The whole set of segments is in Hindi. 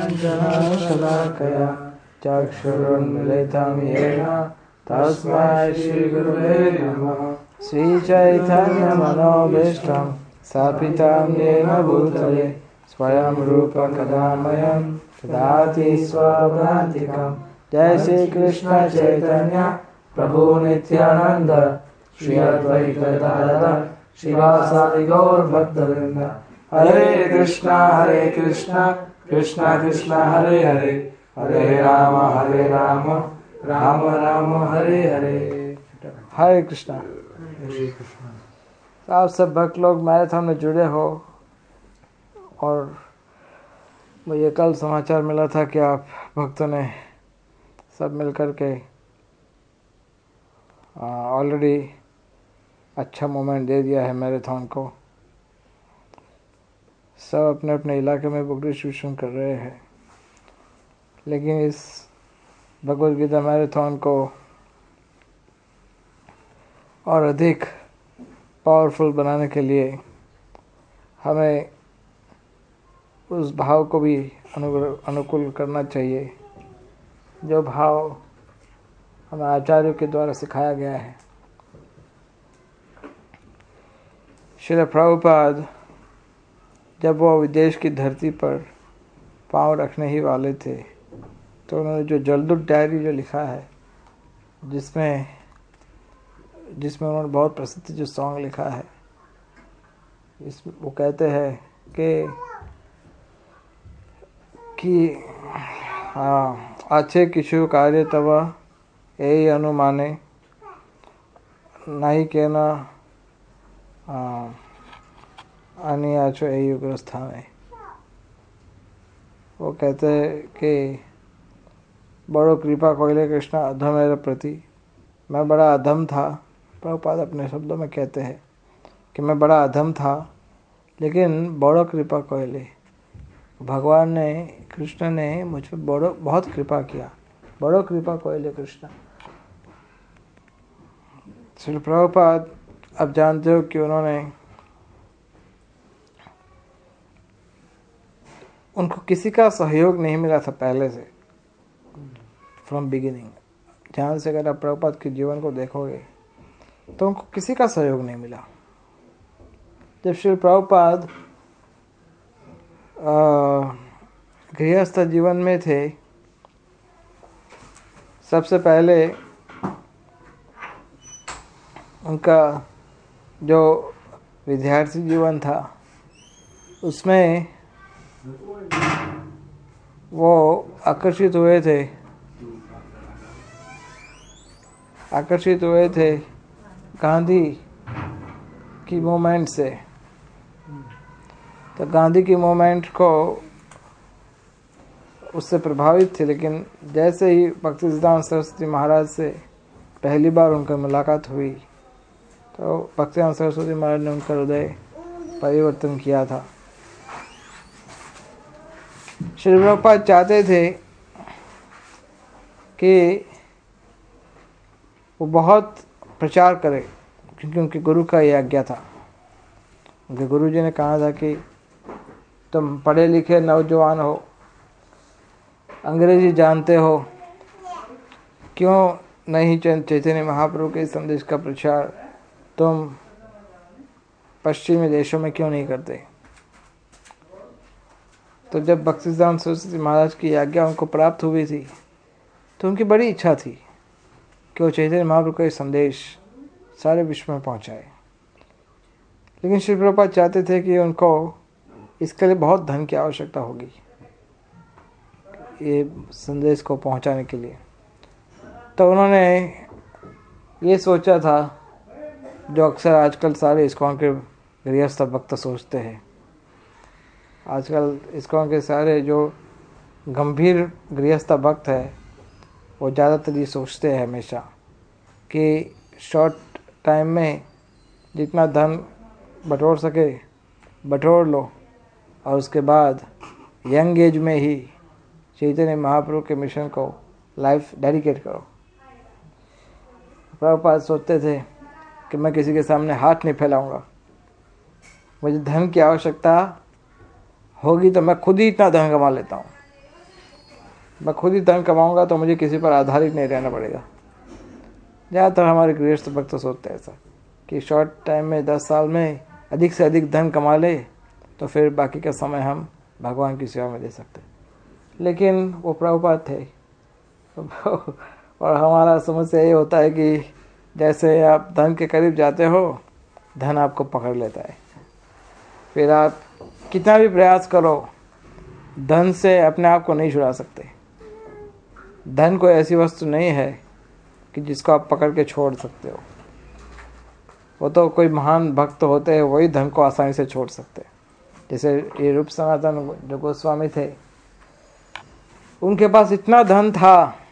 ज्ञानाञ्जनशलाकया चक्षुरुन्मिलितं येन तस्मै श्रीगुरुवे नमः। श्रीचैतन्यमनोभीष्टं स्थापितं येन भूतले स्वयं रूपकदामयं ददाति स्वपदान्तिकं। जय श्री कृष्ण चैतन्य प्रभु नित्यानंद श्री अद्वैत गदाधर श्रीवासादि गौर भक्तवृंद। हरे कृष्णा कृष्णा कृष्णा हरे हरे, हरे राम राम राम हरे हरे। हरे कृष्णा। आप सब भक्त लोग मैराथन में जुड़े हो और मुझे कल समाचार मिला था कि आप भक्तों ने सब मिलकर के ऑलरेडी अच्छा मोमेंट दे दिया है मैराथन को। सब अपने अपने इलाके में बुक डिस्ट्रीब्यूशन कर रहे हैं, लेकिन इस भगवद गीता मैराथन को और अधिक पावरफुल बनाने के लिए हमें उस भाव को भी अनुकूल करना चाहिए जो भाव हमें आचार्यों के द्वारा सिखाया गया है। श्रील प्रभुपाद जब वो विदेश की धरती पर पांव रखने ही वाले थे तो उन्होंने जो जलदुत डायरी जो लिखा है, जिसमें उन्होंने बहुत प्रसिद्ध जो सॉन्ग लिखा है, इसमें वो कहते हैं कि अच्छे किछु कार्य तब यही अनुमाने नहीं कहना आनी आचो यही उग्रस्थान है। वो कहते हैं कि बड़ो कृपा कोयले कृष्णा अधम मेरे प्रति, मैं बड़ा अधम था। प्रभुपाद अपने शब्दों में कहते हैं कि मैं बड़ा अधम था, लेकिन बड़ो कृपा कोयले, भगवान ने, कृष्ण ने मुझ पर बहुत कृपा किया। बड़ो कृपा कोयले कृष्ण। श्री प्रभुपाद अब जानते हो कि उनको किसी का सहयोग नहीं मिला था पहले से, फ्रॉम बिगिनिंग। ध्यान से अगर आप प्रभुपाद के जीवन को देखोगे तो उनको किसी का सहयोग नहीं मिला। जब श्री प्रभुपाद गृहस्थ जीवन में थे, सबसे पहले उनका जो विद्यार्थी जीवन था उसमें वो आकर्षित हुए थे गांधी की मूवमेंट से। तो गांधी की मूवमेंट को उससे प्रभावित थे, लेकिन जैसे ही भक्तिसिद्धांत सरस्वती महाराज से पहली बार उनका मुलाकात हुई तो भक्तिसिद्धांत सरस्वती महाराज ने उनका हृदय परिवर्तन किया था। श्री प्रभुपाद चाहते थे कि वो बहुत प्रचार करे, क्योंकि उनके गुरु का ये आज्ञा था। उनके गुरु जी ने कहा था कि तुम पढ़े लिखे नौजवान हो, अंग्रेजी जानते हो, क्यों नहीं चैतन्य महाप्रभु के संदेश का प्रचार तुम पश्चिमी देशों में क्यों नहीं करते। तो जब भक्तिसिद्धांत सरस्वती महाराज की आज्ञा उनको प्राप्त हुई थी तो उनकी बड़ी इच्छा थी कि वो चैतन्य महाप्रभु का संदेश सारे विश्व में पहुंचाए। लेकिन श्री प्रभुपाद चाहते थे कि उनको इसके लिए बहुत धन की आवश्यकता होगी, ये संदेश को पहुंचाने के लिए। तो उन्होंने ये सोचा था जो अक्सर आजकल सारे इस्कॉन के गृहस्थ भक्त सोचते हैं। आजकल इस्कॉन के सारे जो गंभीर गृहस्थ भक्त है वो ज़्यादातर ये सोचते हैं हमेशा कि शॉर्ट टाइम में जितना धन बटोर सके बटोर लो और उसके बाद यंग एज में ही चैतन्य महाप्रभु के मिशन को लाइफ डेडिकेट करो। प्रभुपाद सोचते थे कि मैं किसी के सामने हाथ नहीं फैलाऊंगा, मुझे धन की आवश्यकता होगी तो मैं खुद ही इतना धन कमा लेता हूँ, मैं खुद ही धन कमाऊंगा तो मुझे किसी पर आधारित नहीं रहना पड़ेगा। ज़्यादातर हमारे गृहस्थ भक्त तो सोचते हैं ऐसा कि शॉर्ट टाइम में 10 साल में अधिक से अधिक धन कमा ले तो फिर बाकी का समय हम भगवान की सेवा में दे सकते। लेकिन वो प्रभुपाद थे और हमारा समस्या ये होता है कि जैसे आप धन के करीब जाते हो धन आपको पकड़ लेता है। फिर आप कितना भी प्रयास करो धन से अपने आप को नहीं छुड़ा सकते। धन कोई ऐसी वस्तु नहीं है कि जिसको आप पकड़ के छोड़ सकते हो। वो तो कोई महान भक्त होते हैं वही धन को आसानी से छोड़ सकते हैं। जैसे ये रूप सनातन जो गोस्वामी थे, उनके पास इतना धन था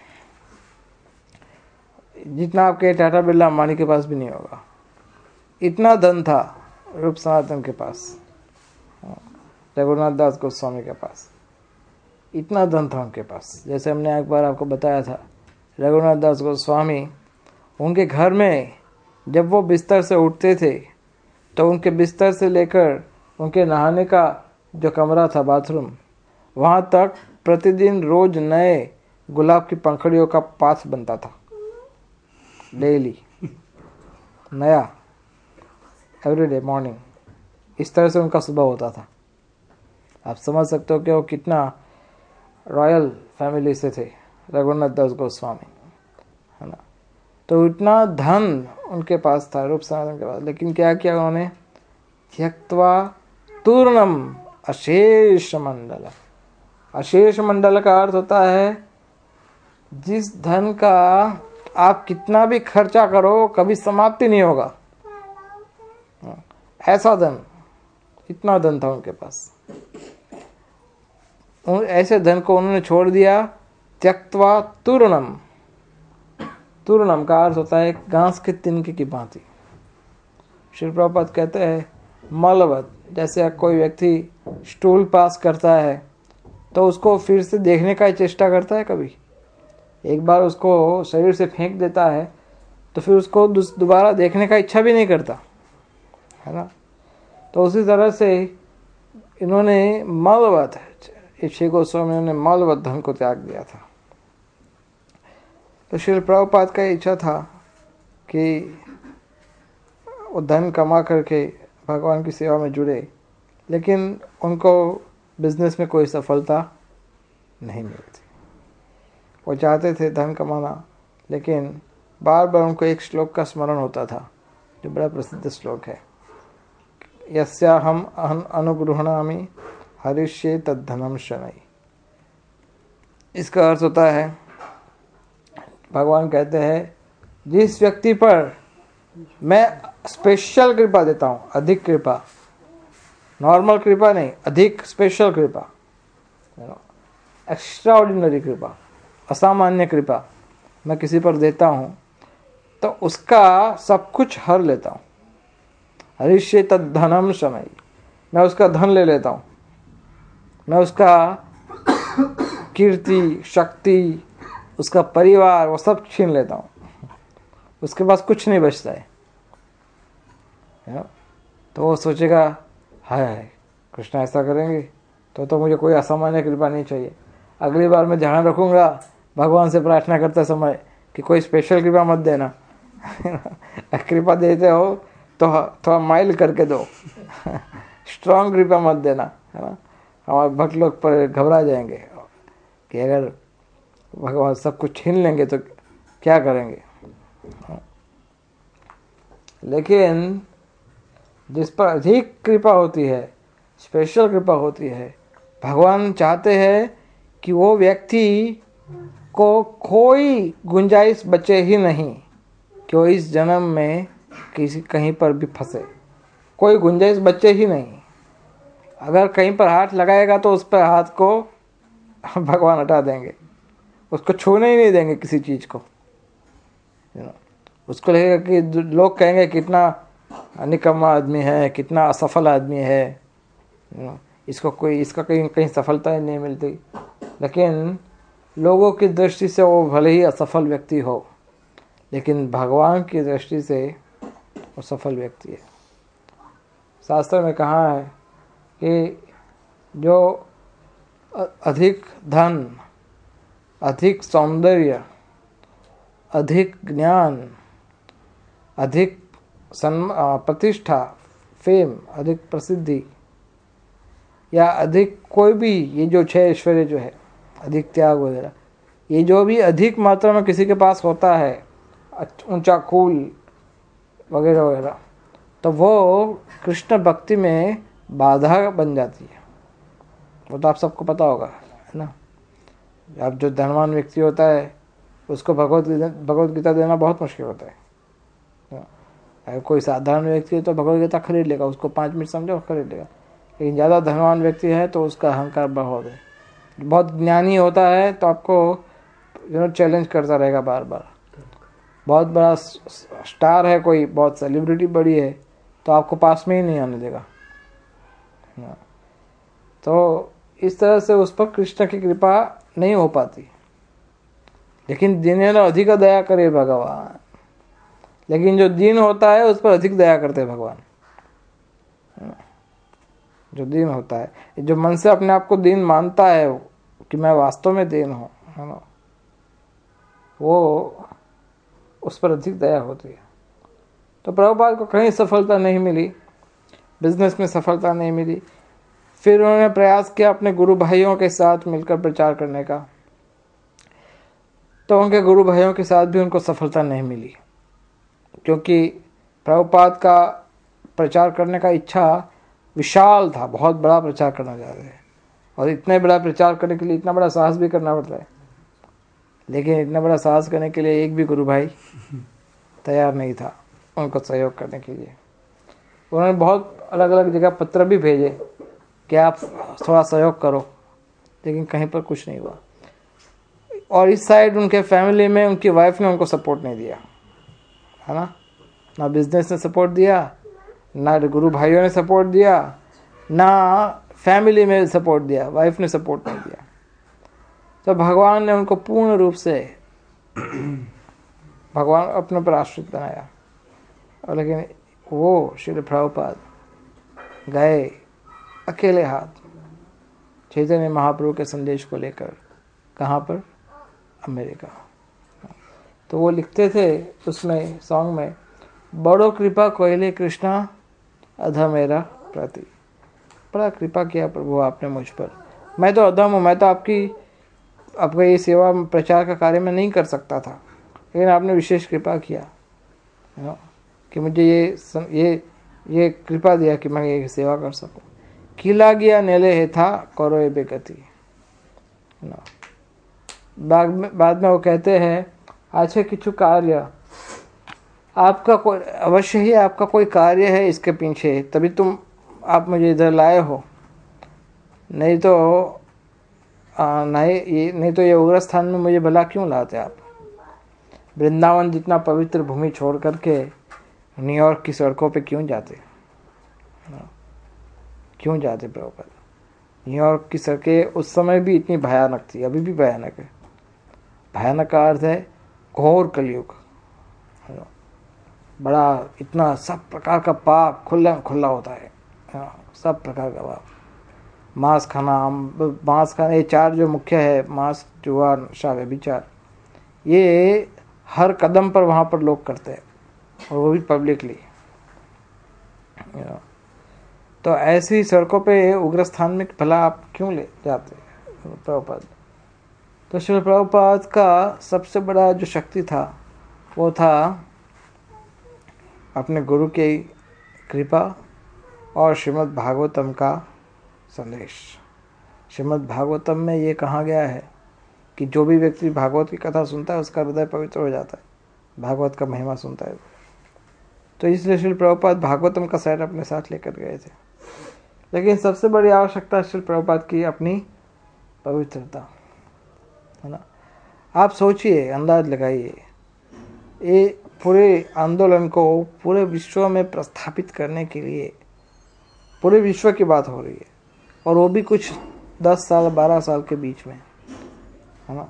जितना आपके टाटा बिरला अंबानी के पास भी नहीं होगा। इतना धन था रूप सनातन के पास, रघुनाथ दास गोस्वामी के पास इतना धन था उनके पास। जैसे हमने एक बार आपको बताया था, रघुनाथ दास गोस्वामी, उनके घर में जब वो बिस्तर से उठते थे तो उनके बिस्तर से लेकर उनके नहाने का जो कमरा था, बाथरूम, वहाँ तक प्रतिदिन रोज नए गुलाब की पंखड़ियों का पास बनता था। डेली नया, एवरीडे मॉर्निंग। इस तरह से उनका सुबह होता था। आप समझ सकते हो कि वो कितना रॉयल फैमिली से थे, रघुनाथ दास गोस्वामी, है ना। तो इतना धन उनके पास था रूप सनातन के पास, लेकिन क्या किया उन्होंने? त्यक्त्वा तूर्णम अशेष मंडल। अशेष मंडल का अर्थ होता है जिस धन का आप कितना भी खर्चा करो कभी समाप्ति नहीं होगा, ऐसा धन। इतना धन था उनके पास। ऐसे धन को उन्होंने छोड़ दिया। त्यक्त्वा तूर्णम। तूर्णम का अर्थ होता है घास के तिनके की भांति। श्री प्रभुपाद कहते हैं मलवत। जैसे कोई व्यक्ति स्टूल पास करता है तो उसको फिर से देखने का चेष्टा करता है। कभी एक बार उसको शरीर से फेंक देता है तो फिर उसको दोबारा देखने का इच्छा भी नहीं करता, है ना। तो उसी तरह से इन्होंने मलवत, श्री गोस्वामी ने मलवत धन को त्याग दिया था। तो श्री प्रभुपाद का इच्छा था कि वो धन कमा करके भगवान की सेवा में जुड़े, लेकिन उनको बिजनेस में कोई सफलता नहीं मिली थी। वो चाहते थे धन कमाना, लेकिन बार बार उनको एक श्लोक का स्मरण होता था जो बड़ा प्रसिद्ध श्लोक है, यस्याहम अनुगृह्णामि हरिष्ये तद्धनम शनै। इसका अर्थ होता है, भगवान कहते हैं जिस व्यक्ति पर मैं स्पेशल कृपा देता हूँ, अधिक कृपा, नॉर्मल कृपा नहीं, अधिक स्पेशल कृपा, एक्स्ट्रा ऑर्डिनरी कृपा, असामान्य कृपा मैं किसी पर देता हूँ तो उसका सब कुछ हर लेता हूँ। हरिष्ये तद्धनम शनै। मैं उसका धन ले लेता हूँ, मैं उसका कीर्ति, शक्ति, उसका परिवार, वो सब छीन लेता हूँ। उसके पास कुछ नहीं बचता है। तो वो सोचेगा हाय कृष्णा ऐसा करेंगे तो मुझे कोई असामान्य कृपा नहीं चाहिए। अगली बार मैं ध्यान रखूँगा भगवान से प्रार्थना करते समय कि कोई स्पेशल कृपा मत देना। कृपा देते हो तो थोड़ा माइल्ड करके दो। स्ट्रॉन्ग कृपा मत देना, है ना। हमारे भक्त लोग पर घबरा जाएंगे कि अगर भगवान सब कुछ छीन लेंगे तो क्या करेंगे। लेकिन जिस पर अधिक कृपा होती है, स्पेशल कृपा होती है, भगवान चाहते हैं कि वो व्यक्ति को कोई गुंजाइश बचे ही नहीं कि वो इस जन्म में कहीं पर भी फंसे। कोई गुंजाइश बचे ही नहीं। अगर कहीं पर हाथ लगाएगा तो उस पर हाथ को भगवान हटा देंगे, उसको छूने ही नहीं देंगे किसी चीज़ को। उसको लगेगा कि लोग कहेंगे कितना निकम्मा आदमी है, कितना असफल आदमी है, इसका कहीं सफलता ही नहीं मिलती। लेकिन लोगों की दृष्टि से वो भले ही असफल व्यक्ति हो, लेकिन भगवान की दृष्टि से वो सफल व्यक्ति है। शास्त्र में कहा है कि जो अधिक धन अधिक सौंदर्य, अधिक ज्ञान, अधिक प्रतिष्ठा, फेम, अधिक प्रसिद्धि, या अधिक कोई भी ये जो 6 ऐश्वर्य जो है, अधिक त्याग वगैरह, ये जो भी अधिक मात्रा में किसी के पास होता है, ऊंचा खूल वगैरह वगैरह, तो वो कृष्ण भक्ति में बाधा बन जाती है। वो तो आप सबको पता होगा, है ना। अब जो धनवान व्यक्ति होता है उसको भगवत गीता देना बहुत मुश्किल होता है। अगर कोई साधारण व्यक्ति है तो भगवत गीता खरीद लेगा, उसको 5 मिनट समझो खरीद लेगा। लेकिन ज़्यादा धनवान व्यक्ति है तो उसका अहंकार बहुत है। बहुत ज्ञानी होता है तो आपको चैलेंज करता रहेगा बार बार। बहुत बड़ा स्टार है कोई, बहुत सेलिब्रिटी बड़ी है, तो आपको पास में ही नहीं आने देगा। तो इस तरह से उस पर कृष्ण की कृपा नहीं हो पाती। लेकिन जिन्हें अधिक दया करे भगवान, लेकिन जो दीन होता है उस पर अधिक दया करते हैं भगवान। जो दीन होता है, जो मन से अपने आप को दीन मानता है कि मैं वास्तव में दीन हूँ, है ना, वो उस पर अधिक दया होती है। तो प्रभुपाद को कहीं सफलता नहीं मिली, बिजनेस में सफलता नहीं मिली। फिर उन्होंने प्रयास किया अपने गुरु भाइयों के साथ मिलकर प्रचार करने का, तो उनके गुरु भाइयों के साथ भी उनको सफलता नहीं मिली, क्योंकि प्रभुपाद का प्रचार करने का इच्छा विशाल था, बहुत बड़ा प्रचार करना चाहते थे, और इतने बड़ा प्रचार करने के लिए इतना बड़ा साहस भी करना पड़ता है। लेकिन इतना बड़ा साहस करने के लिए एक भी गुरु भाई तैयार नहीं था उनको सहयोग करने के लिए। उन्होंने बहुत अलग अलग जगह पत्र भी भेजे कि आप थोड़ा सहयोग करो, लेकिन कहीं पर कुछ नहीं हुआ। और इस साइड उनके फैमिली में उनकी वाइफ ने उनको सपोर्ट नहीं दिया, है ना बिजनेस ने सपोर्ट दिया, ना गुरु भाइयों ने सपोर्ट दिया, ना फैमिली में सपोर्ट दिया, वाइफ ने सपोर्ट नहीं दिया। तो भगवान ने उनको पूर्ण रूप से भगवान अपने पर आश्रित बनाया। और लेकिन वो श्री प्रभुपाद गए अकेले हाथ चैतन्य महाप्रभु के संदेश को लेकर, कहाँ पर? अमेरिका। तो वो लिखते थे उसमें सॉन्ग में, बड़ो कृपा कोयले कृष्णा अधम मेरा प्रति। बड़ा कृपा किया प्रभु आपने मुझ पर, मैं तो अधम हूँ, मैं तो आपका ये सेवा प्रचार का कार्य में नहीं कर सकता था, लेकिन आपने विशेष कृपा किया कि मुझे ये कृपा दिया कि मैं ये सेवा कर सकूं। किला गया नेले है था करो ये बेगति। बाद में वो कहते हैं, अच्छा किछु कार्य आपका कोई अवश्य ही आपका कोई कार्य है इसके पीछे, तभी आप मुझे इधर लाए हो, नहीं तो ये उग्र स्थान में मुझे भला क्यों लाते आप? वृंदावन जितना पवित्र भूमि छोड़ करके न्यूयॉर्क की सड़कों पे क्यों जाते प्रभुपाद? न्यूयॉर्क की सड़कें उस समय भी इतनी भयानक थी, अभी भी भयानक है। भयानक का अर्थ है घोर कलयुग, बड़ा इतना सब प्रकार का पाप खुला होता है, सब प्रकार का पाप। मांस खाना, ये 4 जो मुख्य है, मांस, जुआ, नशा, व्यभिचार, ये हर कदम पर वहाँ पर लोग करते हैं, और वो भी पब्लिकली। तो ऐसी सड़कों पे उग्र स्थान में भला आप क्यों ले जाते प्रभुपाद? तो श्री प्रभुपाद का सबसे बड़ा जो शक्ति था वो था अपने गुरु की कृपा और श्रीमद् भागवतम का संदेश। श्रीमद् भागवतम में ये कहा गया है कि जो भी व्यक्ति भागवत की कथा सुनता है उसका हृदय पवित्र हो जाता है, भागवत का महिमा सुनता है। तो इसलिए श्री प्रभुपाद भागवतम का सेट अपने साथ लेकर गए थे। लेकिन सबसे बड़ी आवश्यकता श्री प्रभुपाद की अपनी पवित्रता, है ना। आप सोचिए, अंदाज लगाइए, ये पूरे आंदोलन को पूरे विश्व में प्रस्थापित करने के लिए पूरे विश्व की बात हो रही है, और वो भी कुछ 10 साल 12 साल के बीच में, है ना।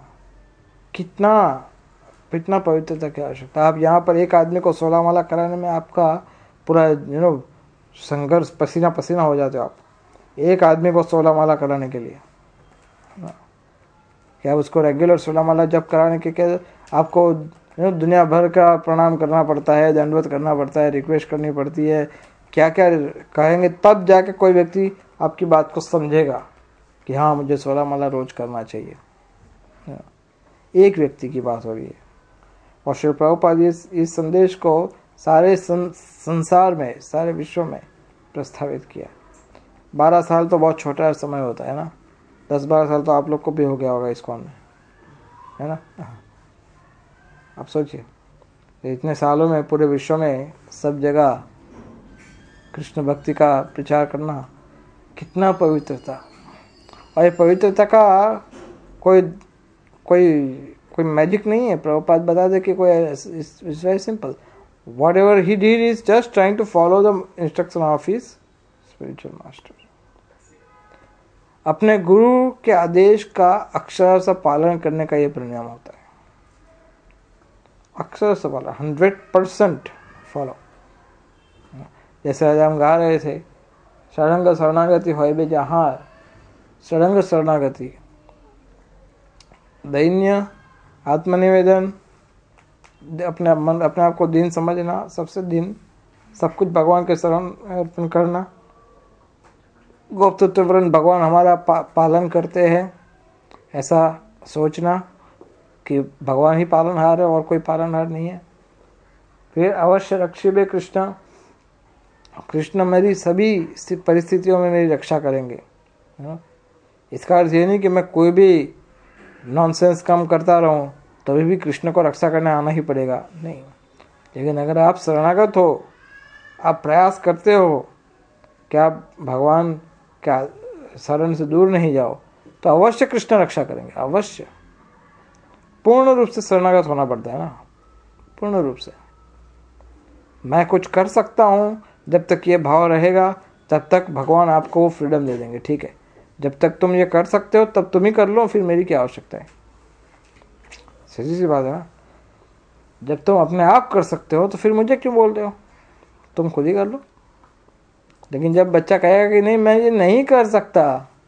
कितना पवित्रता की आवश्यकता। आप यहाँ पर एक आदमी को 16 माला कराने में आपका पूरा संघर्ष, पसीना पसीना हो जाते हो आप एक आदमी को 16 माला कराने के लिए। क्या उसको रेगुलर 16 माला जप कराने के क्या आपको दुनिया भर का प्रणाम करना पड़ता है, दंडवत करना पड़ता है, रिक्वेस्ट करनी पड़ती है, क्या क्या कहेंगे, तब जाके कोई व्यक्ति आपकी बात को समझेगा कि हाँ मुझे 16 माला रोज करना चाहिए। एक व्यक्ति की बात हो रही है। और श्री प्रभुपाद इस संदेश को सारे संसार में, सारे विश्व में प्रस्तावित किया। 12 साल तो बहुत छोटा समय होता है ना, 10-12 साल तो आप लोग को भी हो गया होगा इस्कॉन में, है ना। आप सोचिए इतने सालों में पूरे विश्व में सब जगह कृष्ण भक्ति का प्रचार करना कितना पवित्रता। और ये पवित्रता का कोई कोई कोई मैजिक नहीं है। प्रभुपाद बता दे कि कोई it's very simple, whatever he did is just trying to follow the instruction of his spiritual master. अपने गुरु के आदेश का अक्षर से पालन करने का ये परिणाम होता है। अक्षर से पालन, 100% फॉलो। जैसे आज हम गा रहे थे, षडंग शरणागति होय बे जहाँ, षडंग शरणागति, दैन्य, आत्मनिवेदन, अपने आप को दीन समझना, सबसे दीन, सब कुछ भगवान के शरण अर्पण करना, गुप्तवर्ण भगवान हमारा पालन करते हैं ऐसा सोचना कि भगवान ही पालनहार है और कोई पालनहार नहीं है। फिर अवश्य रक्षिबे कृष्ण, कृष्ण मेरी सभी परिस्थितियों में मेरी रक्षा करेंगे। इसका अर्थ ये नहीं कि मैं कोई भी नॉनसेंस काम करता रहूं तभी भी कृष्ण को रक्षा करने आना ही पड़ेगा, नहीं। लेकिन अगर आप शरणागत हो, आप प्रयास करते हो कि आप भगवान का शरण से दूर नहीं जाओ, तो अवश्य कृष्ण रक्षा करेंगे, अवश्य। पूर्ण रूप से शरणागत होना पड़ता है ना, पूर्ण रूप से। मैं कुछ कर सकता हूँ, जब तक ये भाव रहेगा तब तक भगवान आपको वो फ्रीडम दे देंगे, ठीक है। जब तक तुम ये कर सकते हो तब तुम ही कर लो, फिर मेरी क्या आवश्यकता है। सीधी सी बात है ना। जब तुम अपने आप कर सकते हो तो फिर मुझे क्यों बोल रहे हो, तुम खुद ही कर लो। लेकिन जब बच्चा कहेगा कि नहीं मैं ये नहीं कर सकता,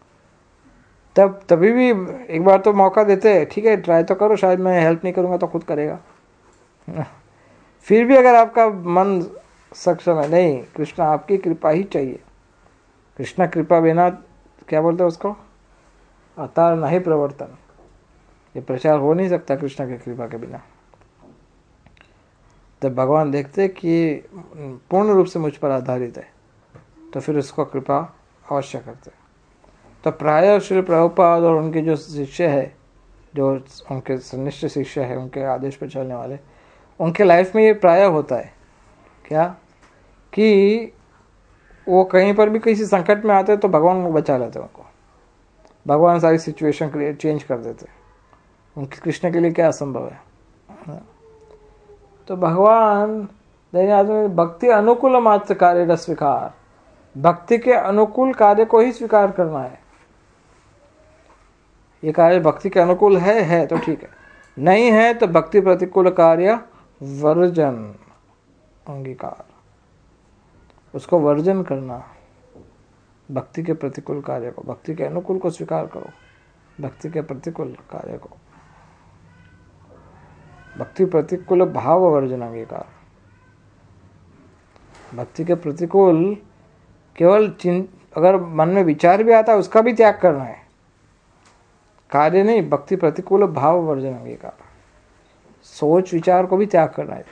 तभी भी एक बार तो मौका देते हैं, ठीक है ट्राई तो करो, शायद मैं हेल्प नहीं करूँगा तो खुद करेगा। फिर भी अगर आपका मन सक्षम है, नहीं कृष्ण आपकी कृपा ही चाहिए, कृष्ण कृपा बिना क्या बोलते हैं उसको, अवतार नहीं प्रवर्तन, ये प्रचार हो नहीं सकता कृष्ण की कृपा के बिना। जब भगवान देखते कि पूर्ण रूप से मुझ पर आधारित है तो फिर उसको कृपा अवश्य करते। तो प्रायः श्री प्रभुपाद और उनके जो शिष्य है, जो उनके सनिष्ठ शिष्य है, उनके आदेश पर चलने वाले, उनके लाइफ में ये प्रायः होता है क्या कि वो कहीं पर भी किसी संकट में आते तो भगवान को बचा लेते, उनको भगवान सारी सिचुएशन चेंज कर देते। उनके कृष्ण के लिए क्या असंभव है। तो भगवान भक्ति अनुकूल मात्र कार्य स्वीकार, भक्ति के अनुकूल कार्य को ही स्वीकार करना है। ये कार्य भक्ति के अनुकूल है तो ठीक है, नहीं है तो भक्ति प्रतिकूल कार्य वर्जन, अंगीकार, उसको वर्जन करना। भक्ति के प्रतिकूल कार्य को, भक्ति के अनुकूल को स्वीकार करो, भक्ति के प्रतिकूल कार्य को, भक्ति प्रतिकूल भाव वर्जन, अंगीकार। भक्ति के प्रतिकूल केवल अगर मन में विचार भी आता है उसका भी त्याग करना है, कार्य नहीं। भक्ति प्रतिकूल भाव वर्जन, अंगीकार, सोच विचार को भी त्याग करना है।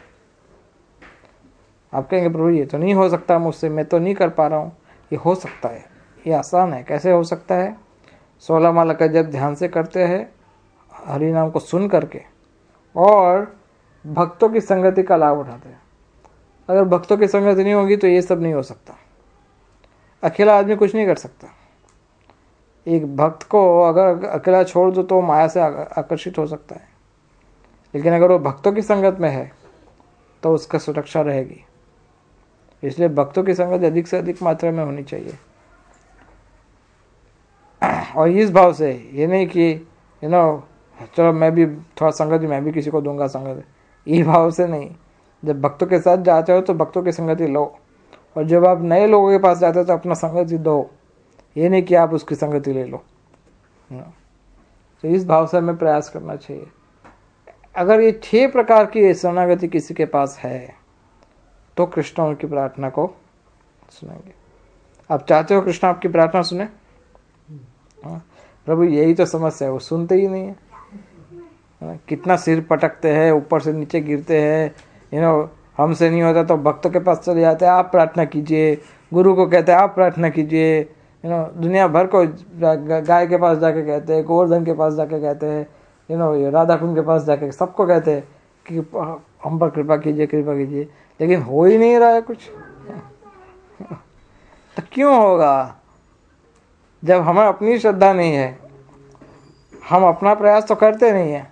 आप कहेंगे प्रभु ये तो नहीं हो सकता मुझसे, मैं तो नहीं कर पा रहा हूँ। ये हो सकता है, ये आसान है। कैसे हो सकता है? 16 माला का जब ध्यान से करते हैं, हरि नाम को सुन करके, और भक्तों की संगति का लाभ उठाते हैं। अगर भक्तों की संगति नहीं होगी तो ये सब नहीं हो सकता। अकेला आदमी कुछ नहीं कर सकता। एक भक्त को अगर अकेला छोड़ दो तो माया से आकर्षित हो सकता है, लेकिन अगर वो भक्तों की संगत में है तो उसका सुरक्षा रहेगी। इसलिए भक्तों की संगत अधिक से अधिक मात्रा में होनी चाहिए। और इस भाव से, ये नहीं कि चलो मैं भी थोड़ा संगत, मैं भी किसी को दूंगा संगत, ये भाव से नहीं। जब भक्तों के साथ जाते हो तो भक्तों की संगति लो, और जब आप नए लोगों के पास जाते हो तो अपना संगति दो। ये नहीं कि आप उसकी संगति ले लो। तो तो इस भाव से हमें प्रयास करना चाहिए। अगर ये 6 प्रकार की शरणागति किसी के पास है तो कृष्ण उनकी प्रार्थना को सुनेंगे। आप चाहते हो कृष्ण आपकी प्रार्थना सुने? हाँ, प्रभु यही तो समस्या है, वो सुनते ही नहीं है। कितना सिर पटकते हैं, ऊपर से नीचे गिरते हैं, हमसे नहीं होता तो भक्तों के पास चले जाते हैं, आप प्रार्थना कीजिए, गुरु को कहते हैं आप प्रार्थना कीजिए, दुनिया भर को गाय के पास जाके कहते हैं, गोवर्धन के पास जाके कहते हैं, राधा कुंड के पास जाके सबको कहते हैं कि हम पर कृपा कीजिए, कृपा कीजिए, लेकिन हो ही नहीं रहा है कुछ। तो क्यों होगा? जब हमें अपनी श्रद्धा नहीं है, हम अपना प्रयास तो करते नहीं है।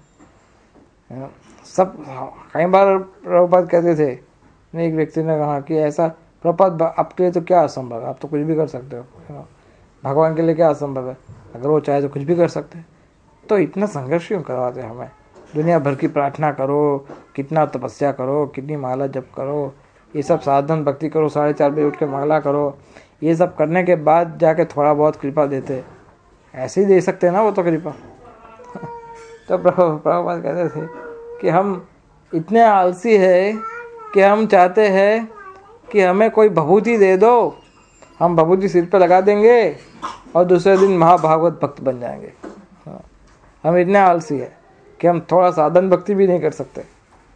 सब कई बार प्रभुपाद कहते थे, एक व्यक्ति ने कहा कि ऐसा, प्रभुपाद आपके लिए तो क्या असंभव है, आप तो कुछ भी कर सकते हो, भगवान के लिए क्या असंभव है, अगर वो चाहे तो कुछ भी कर सकते हैं। तो इतना संघर्ष क्यों करवाते हमें? दुनिया भर की प्रार्थना करो, कितना तपस्या करो, कितनी माला जप करो, ये सब साधन भक्ति करो, 4:30 बजे उठ के माला करो, ये सब करने के बाद जाके थोड़ा बहुत कृपा देते, ऐसे ही दे सकते हैं ना वो तो कृपा। तो प्रभुपाद कहते थे कि हम इतने आलसी है कि हम चाहते हैं कि हमें कोई भभूति दे दो, हम भभूति सिर पे लगा देंगे और दूसरे दिन महाभागवत भक्त बन जाएंगे। हम इतने आलसी है कि हम थोड़ा साधन भक्ति भी नहीं कर सकते,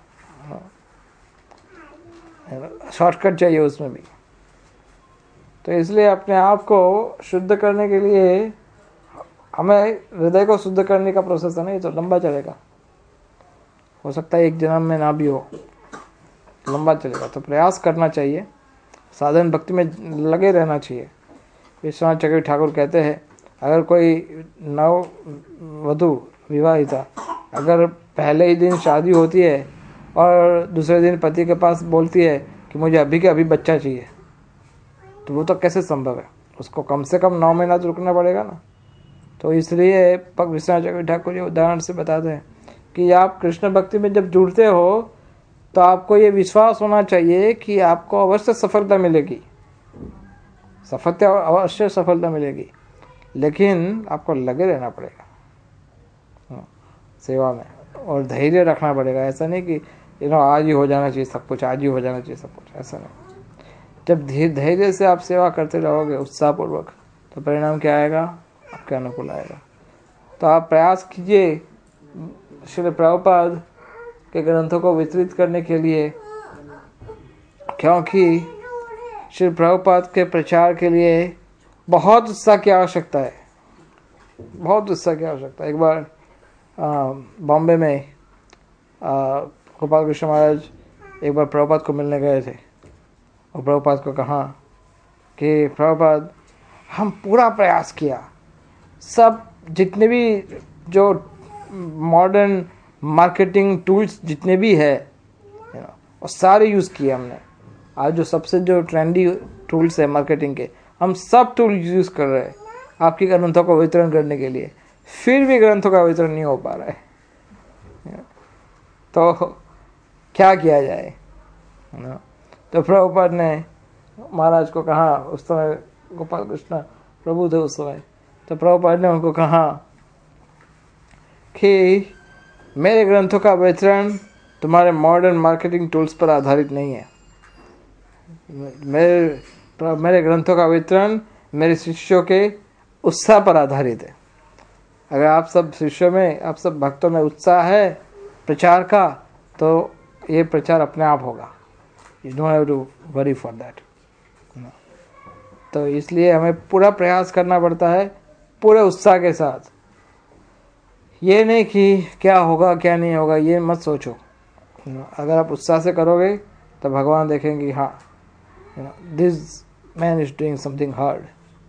शॉर्टकट चाहिए उसमें भी। तो इसलिए अपने आप को शुद्ध करने के लिए हमें हृदय को शुद्ध करने का प्रोसेस है ना, ये तो लंबा चलेगा, हो सकता है एक जन्म में ना भी हो, लंबा चलेगा। तो प्रयास करना चाहिए, साधन भक्ति में लगे रहना चाहिए। विश्वनाथ चक्रवर्ती ठाकुर कहते हैं, अगर कोई नव वधू विवाहिता अगर पहले ही दिन शादी होती है और दूसरे दिन पति के पास बोलती है कि मुझे अभी के अभी बच्चा चाहिए, तो वो तो कैसे संभव है? उसको कम से कम 9 महीना तो रुकना पड़ेगा ना। तो इसलिए विश्वनाथ चक्रवर्ती ठाकुर ये उदाहरण से बताते हैं कि आप कृष्ण भक्ति में जब जुड़ते हो तो आपको ये विश्वास होना चाहिए कि आपको अवश्य सफलता मिलेगी, अवश्य सफलता मिलेगी, लेकिन आपको लगे रहना पड़ेगा सेवा में, और धैर्य रखना पड़ेगा। ऐसा नहीं कि आज ही हो जाना चाहिए सब कुछ, आज ही हो जाना चाहिए सब कुछ, ऐसा नहीं। जब धैर्य से आप सेवा करते रहोगे उत्साहपूर्वक, तो परिणाम क्या आएगा? आपके अनुकूल आएगा। तो आप प्रयास कीजिए श्री प्रभुपाद के ग्रंथों को वितरित करने के लिए, क्योंकि श्री प्रभुपाद के प्रचार के लिए बहुत उत्साह की आवश्यकता है, बहुत उत्साह की आवश्यकता है। एक बार बॉम्बे में गोपाल कृष्ण महाराज एक बार प्रभुपाद को मिलने गए थे और प्रभुपाद को कहा कि प्रभुपाद हम पूरा प्रयास किया, सब जितने भी जो मॉडर्न मार्केटिंग टूल्स जितने भी है और सारे यूज़ किए हमने। आज जो सबसे जो ट्रेंडी टूल्स है मार्केटिंग के, हम सब टूल यूज़ कर रहे हैं आपकी ग्रंथों को वितरण करने के लिए, फिर भी ग्रंथों का वितरण नहीं हो पा रहा है। तो क्या किया जाए? तो प्रभुपाद ने महाराज को कहा, उस समय गोपाल कृष्ण प्रभु थे उस समय, तो प्रभुपाद ने उनको कहा कि मेरे ग्रंथों का वितरण तुम्हारे मॉडर्न मार्केटिंग टूल्स पर आधारित नहीं है। मेरे ग्रंथों का वितरण मेरे शिष्यों के उत्साह पर आधारित है। अगर आप सब शिष्यों में, आप सब भक्तों में उत्साह है प्रचार का, तो ये प्रचार अपने आप होगा। You don't have to worry for that. तो इसलिए हमें पूरा प्रयास करना पड़ता है पूरे उत्साह के साथ। ये नहीं कि क्या होगा क्या नहीं होगा, ये मत सोचो। अगर आप उत्साह से करोगे तो भगवान देखेंगे, हाँ this man is doing something hard,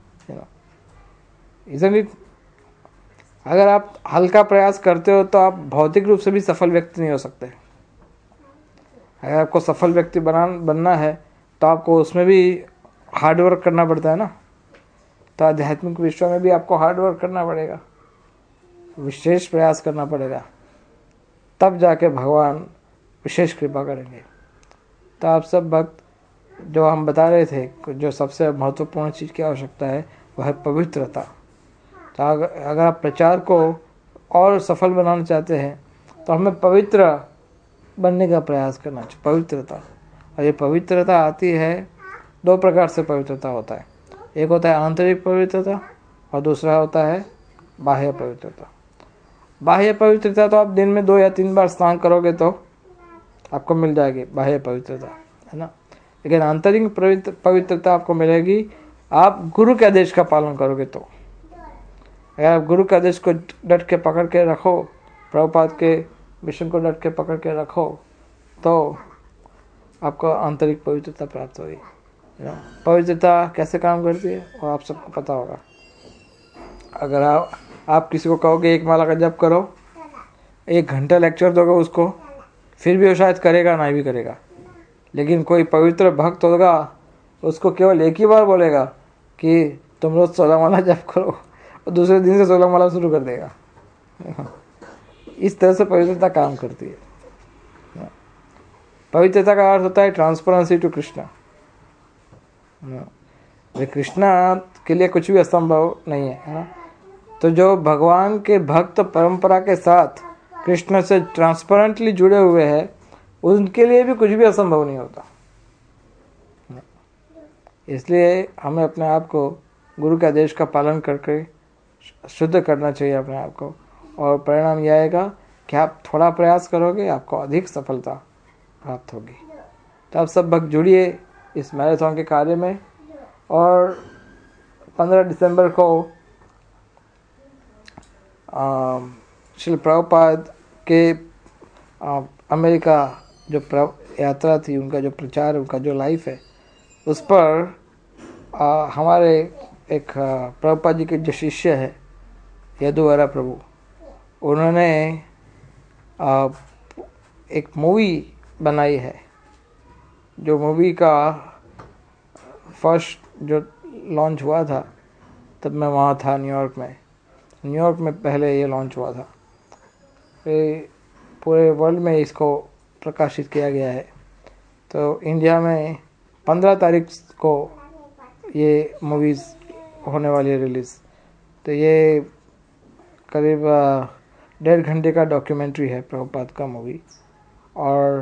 isn't it. अगर आप हल्का प्रयास करते हो तो आप भौतिक रूप से भी सफल व्यक्ति नहीं हो सकते। अगर आपको सफल व्यक्ति बनना है तो आपको उसमें भी हार्ड वर्क करना पड़ता है ना। तो आध्यात्मिक विश्व में भी आपको हार्ड वर्क करना पड़ेगा, विशेष प्रयास करना पड़ेगा, तब जाके भगवान विशेष कृपा करेंगे। तो आप सब भक्त, जो हम बता रहे थे, जो सबसे महत्वपूर्ण चीज़ की आवश्यकता है वह है पवित्रता। तो अगर आप प्रचार को और सफल बनाना चाहते हैं तो हमें पवित्र बनने का प्रयास करना चाहिए, पवित्रता। और ये पवित्रता आती है, दो प्रकार से पवित्रता होता है। एक होता है आंतरिक पवित्रता और दूसरा होता है बाह्य पवित्रता। बाह्य पवित्रता तो आप दिन में 2 या 3 बार स्नान करोगे तो आपको मिल जाएगी बाह्य पवित्रता, है ना। लेकिन आंतरिक पवित्रता आपको मिलेगी आप गुरु के आदेश का पालन करोगे तो। अगर आप गुरु के आदेश को डट के पकड़ के रखो, प्रभुपाद के मिशन को डट के पकड़ के रखो, तो आपको आंतरिक पवित्रता प्राप्त होगी। पवित्रता कैसे काम करती है और आप सबको पता होगा। अगर आप किसी को कहोगे 1 माला का जप करो, 1 घंटा लेक्चर दोगे उसको, फिर भी वो शायद करेगा नहीं भी करेगा। लेकिन कोई पवित्र भक्त होगा, उसको केवल 1 ही बार बोलेगा कि तुम रोज 16 माला जप करो, और दूसरे दिन से 16 माला शुरू कर देगा। इस तरह से पवित्रता काम करती है। पवित्रता का अर्थ होता है ट्रांसपेरेंसी टू कृष्णा। कृष्णा के लिए कुछ भी असंभव नहीं है। तो जो भगवान के भक्त परंपरा के साथ कृष्ण से ट्रांसपेरेंटली जुड़े हुए हैं, उनके लिए भी कुछ भी असंभव नहीं होता। इसलिए हमें अपने आप को गुरु के आदेश का पालन करके शुद्ध करना चाहिए अपने आप को, और परिणाम यह आएगा कि आप थोड़ा प्रयास करोगे, आपको अधिक सफलता प्राप्त होगी। तो आप सब भक्त जुड़िए इस मैराथन के कार्य में। और 15 दिसंबर को श्री प्रभुपाद के अमेरिका जो यात्रा थी, उनका जो प्रचार, उनका जो लाइफ है, उस पर हमारे एक प्रभुपाद जी के जो शिष्य है यदुवरा प्रभु, उन्होंने एक मूवी बनाई है। जो मूवी का फर्स्ट जो लॉन्च हुआ था, तब मैं वहाँ था न्यूयॉर्क में पहले ये लॉन्च हुआ था। पूरे वर्ल्ड में इसको प्रकाशित किया गया है। तो इंडिया में 15 तारीख को ये मूवीज़ होने वाली है रिलीज़। तो ये करीब 1.5 घंटे का डॉक्यूमेंट्री है प्रभुपाद का मूवी। और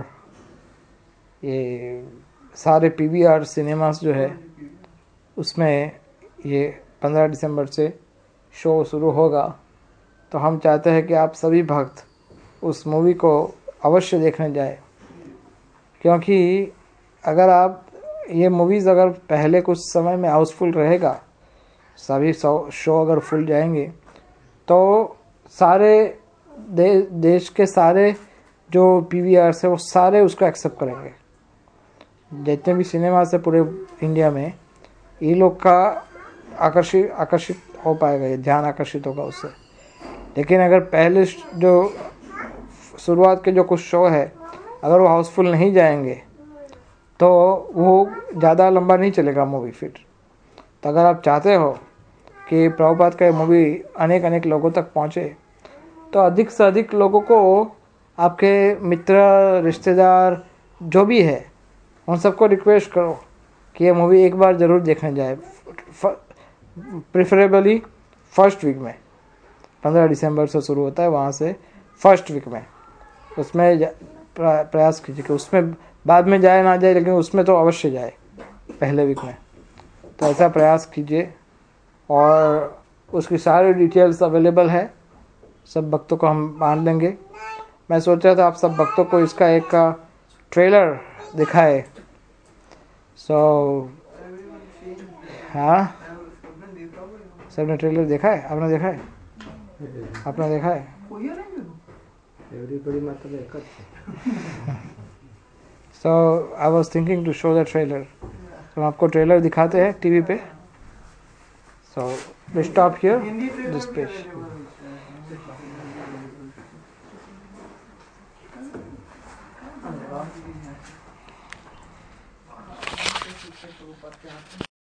ये सारे PVR सिनेमास जो है उसमें ये 15 दिसंबर से शो शुरू होगा। तो हम चाहते हैं कि आप सभी भक्त उस मूवी को अवश्य देखने जाए, क्योंकि अगर आप ये मूवीज़ अगर पहले कुछ समय में हाउसफुल रहेगा, सभी शो अगर फुल जाएंगे, तो सारे देश के सारे जो PVRs है वो सारे उसको एक्सेप्ट करेंगे। जितने भी सिनेमा से पूरे इंडिया में, ये लोग का आकर्षित हो पाएगा, ये ध्यान आकर्षित होगा उससे। लेकिन अगर पहले जो शुरुआत के जो कुछ शो है, अगर वो हाउसफुल नहीं जाएंगे तो वो ज़्यादा लंबा नहीं चलेगा मूवी फिर। तो अगर आप चाहते हो कि प्रभुपाद का मूवी अनेक लोगों तक पहुँचे, तो अधिक से अधिक लोगों को, आपके मित्र, रिश्तेदार जो भी है, उन सबको रिक्वेस्ट करो कि ये मूवी एक बार ज़रूर देखने जाए, प्रेफरेबली फर्स्ट वीक में। 15 दिसंबर से शुरू होता है, वहाँ से फर्स्ट वीक में उसमें प्रयास कीजिए कि उसमें बाद में जाए ना जाए, लेकिन उसमें तो अवश्य जाए पहले वीक में। तो ऐसा प्रयास कीजिए। और उसकी सारी डिटेल्स अवेलेबल है, सब भक्तों को हम बांट देंगे। मैं सोच रहा था आप सब भक्तों को इसका एक ट्रेलर दिखाए। हाँ, सबने ट्रेलर देखा है? आपने देखा है? आपने देखा है? So I was thinking to show the trailer. तो आपको ट्रेलर दिखाते हैं टीवी पे। So we stop here this page.